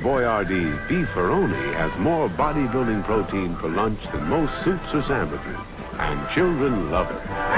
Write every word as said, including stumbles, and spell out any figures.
Boyardee Beefaroni has more bodybuilding protein for lunch than most soups or sandwiches, and children love it.